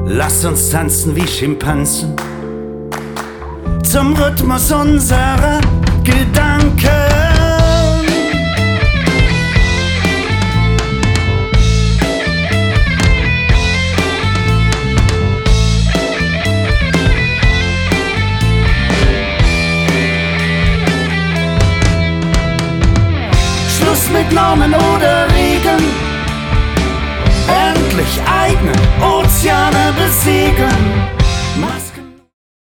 Lass uns tanzen wie Schimpansen zum Rhythmus unserer Gedanken. Schluss mit Normen oder Regeln, endlich eigene Ozeane besiegen.